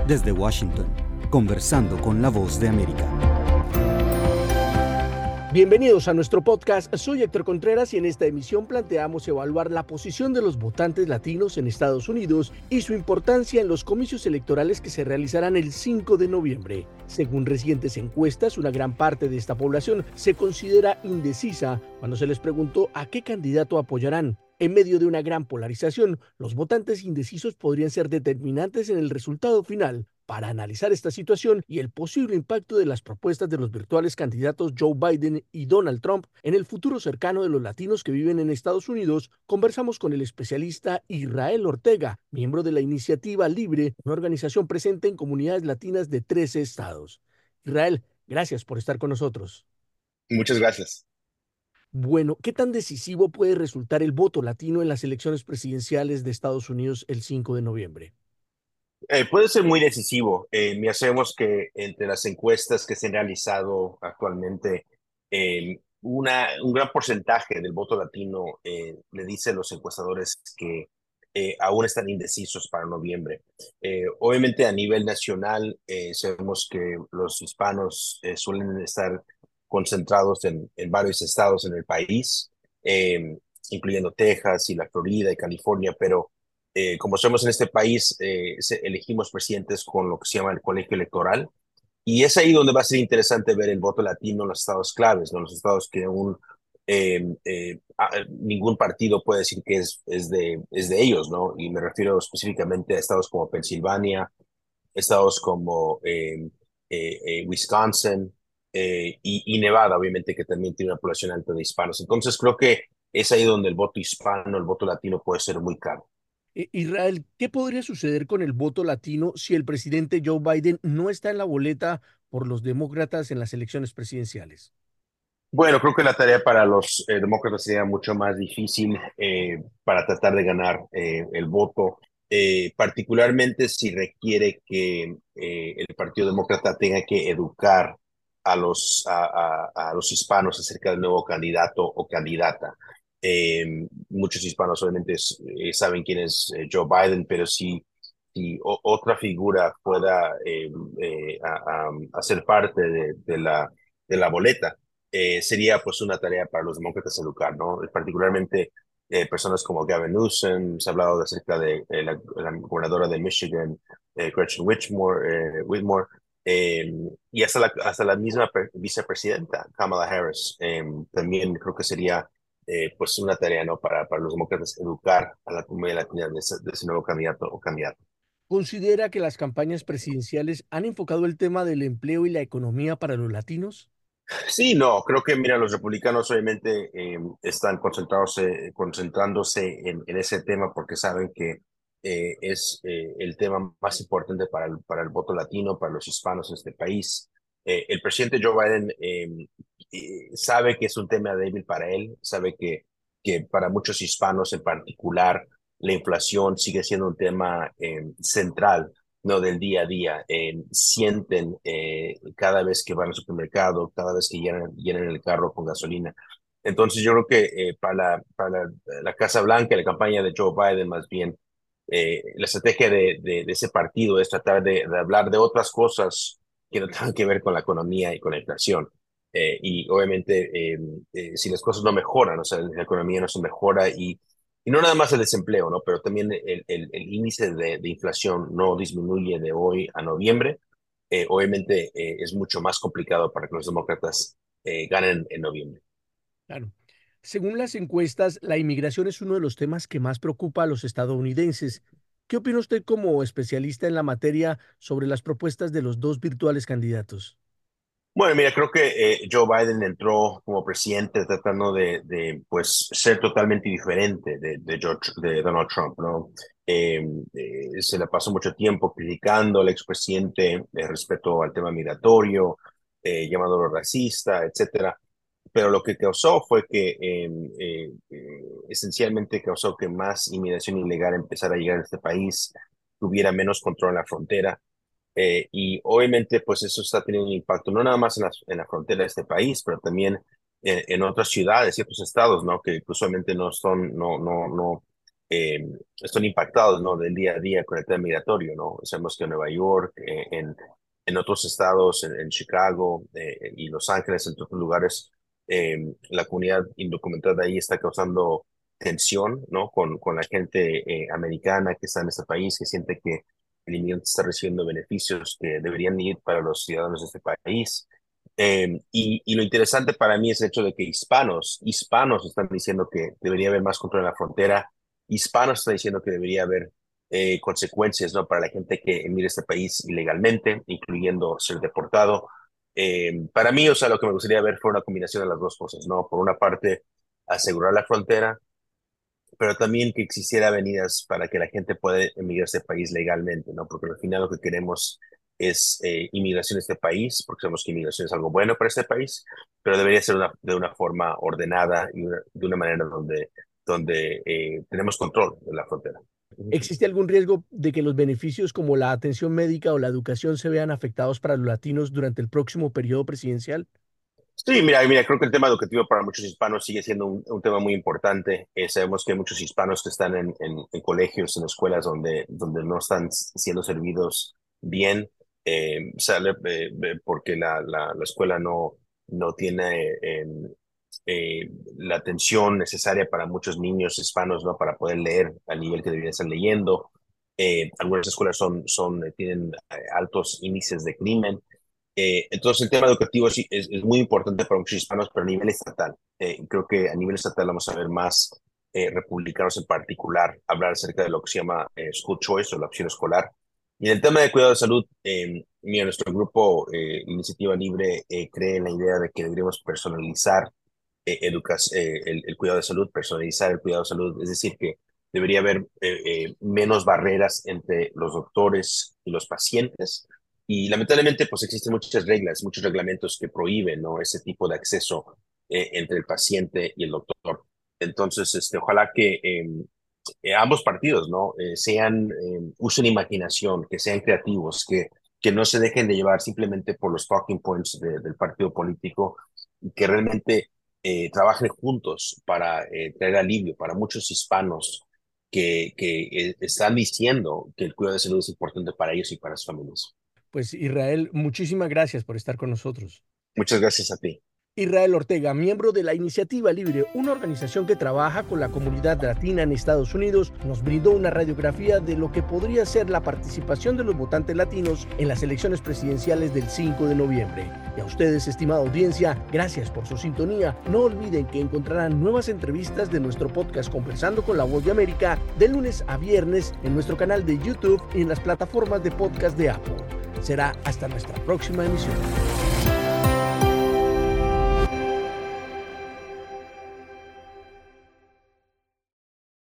Desde Washington, conversando con la voz de América. Bienvenidos a nuestro podcast. Soy Héctor Contreras y en esta emisión planteamos evaluar la posición de los votantes latinos en Estados Unidos y su importancia en los comicios electorales que se realizarán el 5 de noviembre. Según recientes encuestas, una gran parte de esta población se considera indecisa cuando se les preguntó a qué candidato apoyarán. En medio de una gran polarización, los votantes indecisos podrían ser determinantes en el resultado final. Para analizar esta situación y el posible impacto de las propuestas de los virtuales candidatos Joe Biden y Donald Trump en el futuro cercano de los latinos que viven en Estados Unidos, conversamos con el especialista Israel Ortega, miembro de la Iniciativa Libre, una organización presente en comunidades latinas de 13 estados. Israel, gracias por estar con nosotros. Muchas gracias. Bueno, ¿qué tan decisivo puede resultar el voto latino en las elecciones presidenciales de Estados Unidos el 5 de noviembre? Puede ser muy decisivo. Ya sabemos que entre las encuestas que se han realizado actualmente, un gran porcentaje del voto latino le dice a los encuestadores que aún están indecisos para noviembre. Obviamente a nivel nacional, sabemos que los hispanos suelen estar concentrados en varios estados en el país, incluyendo Texas y la Florida y California, pero como somos en este país, elegimos presidentes con lo que se llama el colegio electoral, y es ahí donde va a ser interesante ver el voto latino en los estados claves, ¿no? Los estados que aún ningún partido puede decir que es de ellos, ¿no? Y me refiero específicamente a estados como Pensilvania, estados como Wisconsin y Nevada, obviamente, que también tiene una población alta de hispanos. Entonces creo que es ahí donde el voto hispano, el voto latino puede ser muy claro. Israel, ¿qué podría suceder con el voto latino si el presidente Joe Biden no está en la boleta por los demócratas en las elecciones presidenciales? Bueno, creo que la tarea para los demócratas sería mucho más difícil para tratar de ganar el voto, particularmente si requiere que el Partido Demócrata tenga que educar a los hispanos acerca del nuevo candidato o candidata. Muchos hispanos obviamente saben quién es Joe Biden, pero si otra figura pueda hacer parte de la boleta, sería pues una tarea para los demócratas educar, ¿no? Particularmente personas como Gavin Newsom, se ha hablado acerca de la gobernadora de Michigan, Gretchen Whitmore, y hasta la misma vicepresidenta, Kamala Harris. También creo que sería pues una tarea, ¿no? Para los demócratas educar a la comunidad latina de ese nuevo candidato o candidata. ¿Considera que las campañas presidenciales han enfocado el tema del empleo y la economía para los latinos? Sí, no, creo que, mira, los republicanos obviamente están concentrándose en ese tema porque saben que es el tema más importante para el voto latino, para los hispanos en este país. El presidente Joe Biden sabe que es un tema débil para él, sabe que para muchos hispanos en particular la inflación sigue siendo un tema central, ¿no? Del día a día. Sienten cada vez que van al supermercado, cada vez que llenan el carro con gasolina. Entonces yo creo que para la Casa Blanca, la campaña de Joe Biden más bien, la estrategia de ese partido es tratar de hablar de otras cosas que no tengan que ver con la economía y con la inflación. Y obviamente si las cosas no mejoran, o sea, la economía no se mejora y no nada más el desempleo, ¿no? Pero también el índice de inflación no disminuye de hoy a noviembre. Obviamente es mucho más complicado para que los demócratas ganen en noviembre. Claro. Según las encuestas, la inmigración es uno de los temas que más preocupa a los estadounidenses. ¿Qué opina usted como especialista en la materia sobre las propuestas de los dos virtuales candidatos? Bueno, mira, creo que Joe Biden entró como presidente tratando pues, ser totalmente diferente de Donald Trump, ¿no? Se le pasó mucho tiempo criticando al expresidente respecto al tema migratorio, llamándolo racista, etcétera. Pero lo que causó fue que esencialmente causó que más inmigración ilegal empezara a llegar a este país, tuviera menos control en la frontera. Y obviamente, pues eso está teniendo un impacto no nada más en la frontera de este país, pero también en otras ciudades, ciertos estados, ¿no? Que usualmente no son, no están impactados, ¿no? Del día a día con el tema migratorio, ¿no? Sabemos que en Nueva York, en otros estados, en Chicago y Los Ángeles, entre otros lugares, la comunidad indocumentada ahí está causando tensión, ¿no? Con la gente americana que está en este país, que siente que el inmigrante está recibiendo beneficios que deberían ir para los ciudadanos de este país. Y lo interesante para mí es el hecho de que hispanos están diciendo que debería haber más control en la frontera, hispanos están diciendo que debería haber consecuencias, ¿no? Para la gente que emigra a este país ilegalmente, incluyendo ser deportado. Para mí, o sea, lo que me gustaría ver fue una combinación de las dos cosas, ¿no? Por una parte, asegurar la frontera, pero también que existiera avenidas para que la gente pueda emigrar a este país legalmente, ¿no? Porque al final lo que queremos es inmigración a este país, porque sabemos que inmigración es algo bueno para este país, pero debería ser de una forma ordenada y de una manera donde tenemos control de la frontera. ¿Existe algún riesgo de que los beneficios como la atención médica o la educación se vean afectados para los latinos durante el próximo periodo presidencial? Sí, mira, creo que el tema educativo para muchos hispanos sigue siendo un tema muy importante. Sabemos que hay muchos hispanos que están en colegios, en escuelas donde no están siendo servidos bien, porque la escuela no tiene la atención necesaria para muchos niños hispanos, ¿no? Para poder leer al nivel que deberían estar leyendo. Algunas escuelas tienen altos índices de crimen. Entonces el tema educativo es muy importante para muchos hispanos, pero a nivel estatal. Creo que a nivel estatal vamos a ver más republicanos en particular hablar acerca de lo que se llama school choice o la opción escolar. Y en el tema de cuidado de salud, mira, nuestro grupo Iniciativa Libre cree en la idea de que deberíamos personalizar el cuidado de salud, personalizar el cuidado de salud, es decir, que debería haber menos barreras entre los doctores y los pacientes. Y lamentablemente, pues existen muchas reglas, muchos reglamentos que prohíben, ¿no? Ese tipo de acceso entre el paciente y el doctor. Entonces, ojalá que ambos partidos, ¿no? Usen imaginación, que sean creativos, que no se dejen de llevar simplemente por los talking points del partido político y que realmente trabajen juntos para traer alivio para muchos hispanos que están diciendo que el cuidado de salud es importante para ellos y para sus familias. Pues Israel, muchísimas gracias por estar con nosotros. Muchas gracias a ti. Israel Ortega, miembro de la Iniciativa Libre, una organización que trabaja con la comunidad latina en Estados Unidos, nos brindó una radiografía de lo que podría ser la participación de los votantes latinos en las elecciones presidenciales del 5 de noviembre. Y a ustedes, estimada audiencia, gracias por su sintonía. No olviden que encontrarán nuevas entrevistas de nuestro podcast Conversando con la Voz de América de lunes a viernes en nuestro canal de YouTube y en las plataformas de podcast de Apple. Será hasta nuestra próxima emisión.